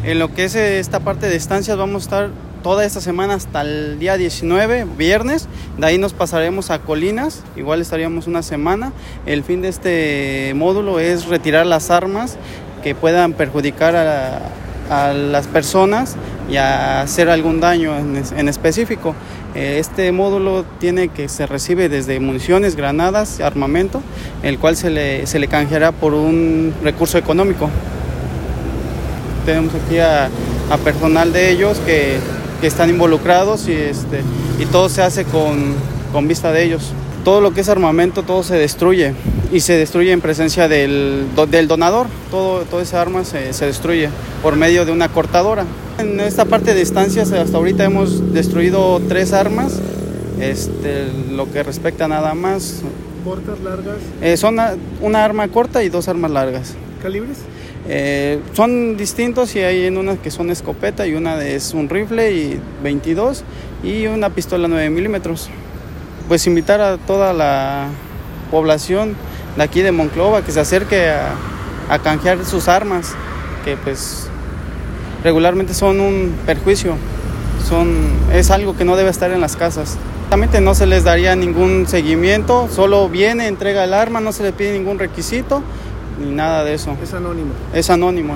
En lo que es esta parte de estancias vamos a estar toda esta semana hasta el día 19, viernes. De ahí nos pasaremos a Colinas, igual estaríamos una semana. El fin de este módulo es retirar las armas que puedan perjudicar a las personas y a hacer algún daño en específico. Este módulo se recibe desde municiones, granadas, armamento, el cual se le canjeará por un recurso económico. Tenemos aquí a personal de ellos que están involucrados y todo se hace con vista de ellos. Todo lo que es armamento, todo se destruye y se destruye en presencia del donador. Toda esa arma se destruye por medio de una cortadora. En esta parte de estancias hasta ahorita hemos destruido 3 armas, lo que respecta nada más. ¿Cortas, largas? Son una arma corta y 2 armas largas. ¿Calibres? Son distintos y hay en unas que son escopeta y una es un rifle y 22 y una pistola 9 milímetros. Pues invitar a toda la población de aquí de Monclova que se acerque a canjear sus armas, que pues regularmente son un perjuicio, es algo que no debe estar en las casas. Exactamente, no se les daría ningún seguimiento, solo viene, entrega el arma, no se le pide ningún requisito ni nada de eso. Es anónimo. Es anónimo.